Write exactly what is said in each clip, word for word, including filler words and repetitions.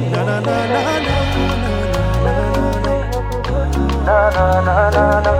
Na na na na na Na na na na na.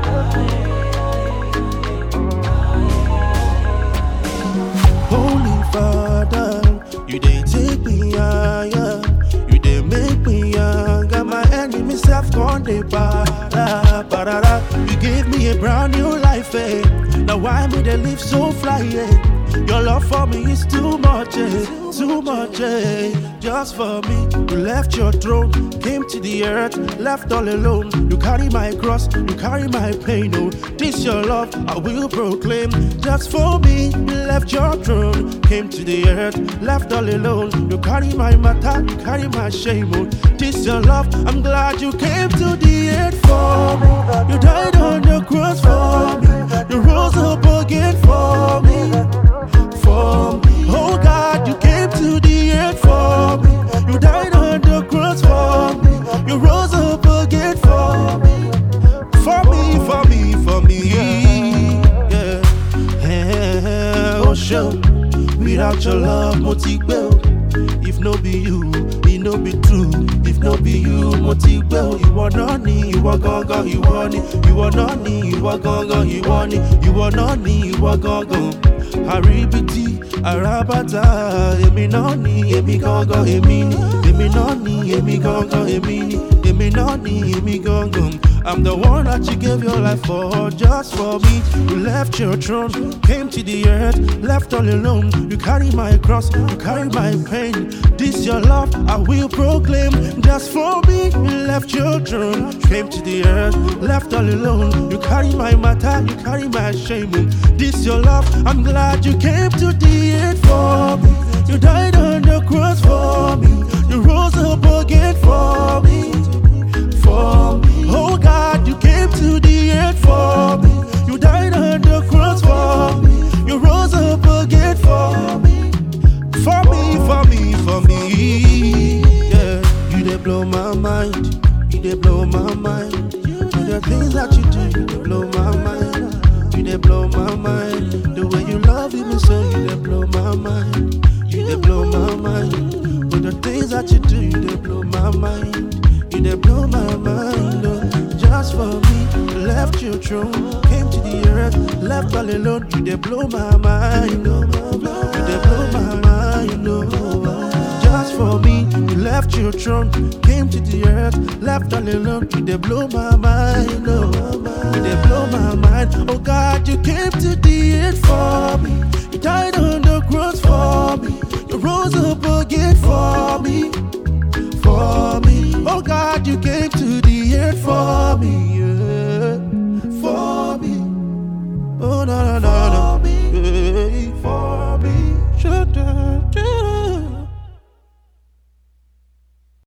Holy Father, you dey take me higher, you dey make me younger. My enemy self gone dey para, para. You gave me a brand new life, eh? Now why me dey live so fly, eh? Your love for me is too much, eh? Too much, eh? Just for me, you left your throne, came to the earth, left all alone. You carry my cross, you carry my pain, oh. This your love, I will proclaim. Just for me, you left your throne, came to the earth, left all alone. You carry my matter, you carry my shame, oh. This your love, I'm glad you came to the earth for me. You died on the cross for me, you rose up again for me. For me. Oh God, you came to the earth for me. You died on the cross for me. You rose up again for me. For me, for me, for me. Yeah. Yeah. Oh, show. Without your love, motigbel. If no be you, it no be true. If no be you, motigbel. You are not me, you are gaga, you are ni. You are not me, you are gaga, you are ni. You are not me, you are gaga. Aribiti, Arabata, Emi noni, Emi gongo, Emi ni, Emi noni, Emi gongo, Emi ni, Emi noni, Emi gongo. I'm the one that you gave your life for, just for me. You left your throne, came to the earth, left all alone. You carry my cross, you carry my pain. This your love, I will proclaim. Just for me, you left your throne, came to the earth, left all alone. You carry my matter, you carry my shame. This your love, I'm glad you came to the earth for me. You died on the cross for me. You rose up again for me. For me. Oh God, you came to the earth for me. You died on the cross for me. You rose up again for me. For me, for me, for me. Yeah, you dey blow my mind. You dey blow my mind. You the things that you do, you dey blow my mind. You dey blow my mind. The way you love me so, you dey blow my mind. You dey blow my mind. With the things that you do, you dey blow my mind. You dey blow my mind, oh. Just for me, you left your throne, came to the earth, left all alone. You dey blow my mind, oh. You dey blow my mind, oh. Just for me, you left your throne, came to the earth, left all alone. You dey blow my mind, oh. You dey blow my mind, oh God, you came to the earth for me. You died on the cross for me. You rose up again for me. For me, oh God, you came to the earth for me. Yeah.